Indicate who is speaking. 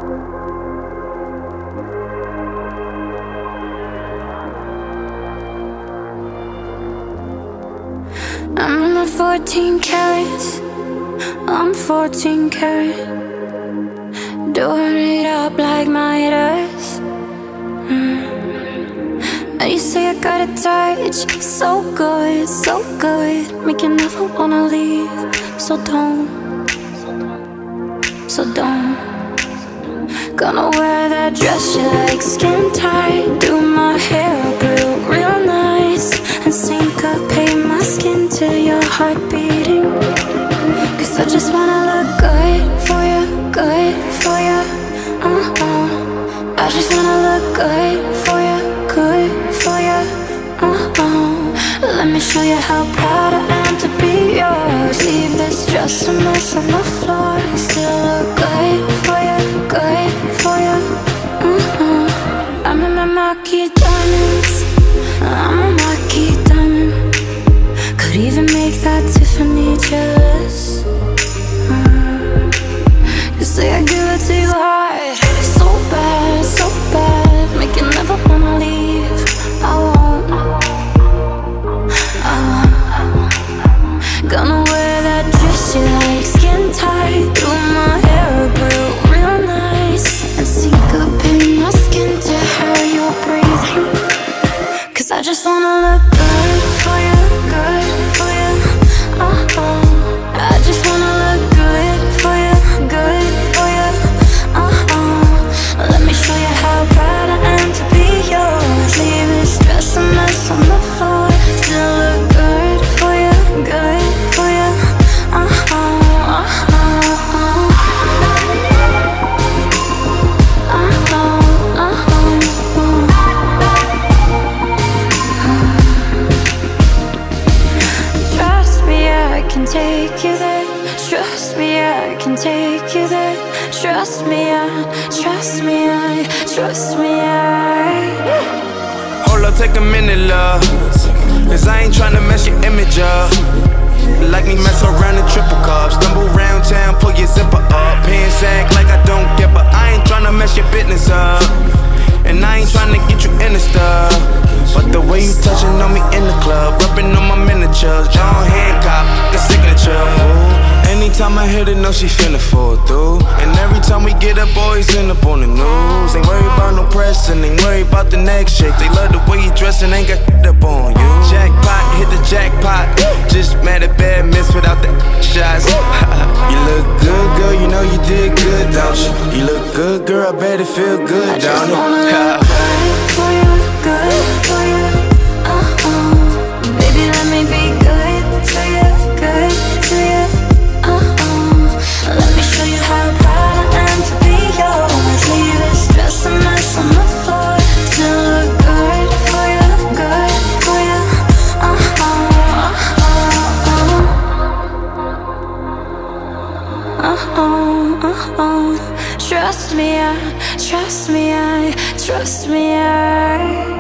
Speaker 1: I'm in my 14 carats, I'm 14 karat, doing it up like Midas. You say I got a touch, so good, make you never wanna leave. So don't. Gonna wear that dress you like, skin tight, do my hair up real nice, and syncopate my skin to your heart beating. Cause I just wanna look good for you, I just wanna look good for you, Let me show you how proud I am to be yours. Leave this dress a mess on the floor, still look good for you, I'm in my marquee diamonds, I'm a marquee diamond. Could even make that Tiffany jealous. You say I give it to you hard, so bad, make you never wanna leave. I won't. Gonna wear that dress you like, skin tight, do my hair up real nice, and syncopate my skin to how you're breathing. Cause I just wanna look good for you, I just wanna look good for you, Let me show you how proud I am to be yours. Leave this dress a mess on the floor, still look good for you, Trust me, I can take you there. Trust me, I can take you there. Trust me,
Speaker 2: Hold up, take a minute, love, cause I ain't tryna mess your image up. Like me mess around in triple cups, stumble round town, pull your zipper up, pants act like I don't get, but I ain't tryna mess your business up, and I ain't tryna get you in the stuff. But the way you touching on me in the club, rubbing on my miniatures, John Hancock, the signature. Ooh. Anytime I hit it, know she finna fall through. And every time we get up, boys end up on the news. Ain't worried about no pressing, ain't worried about the next shake. They love the way you dressing, ain't got up on you. Jackpot, hit the jackpot. Just mad at bad miss without the shots. You look good, girl, you know you did good, don't you? You look good, girl, I bet it feel good, don't it?
Speaker 1: I just wanna look good for you, Baby, let me be good to you, Let me show you how proud I am to be yours. Leave this dress a mess on the floor, still look good for you, Trust me, I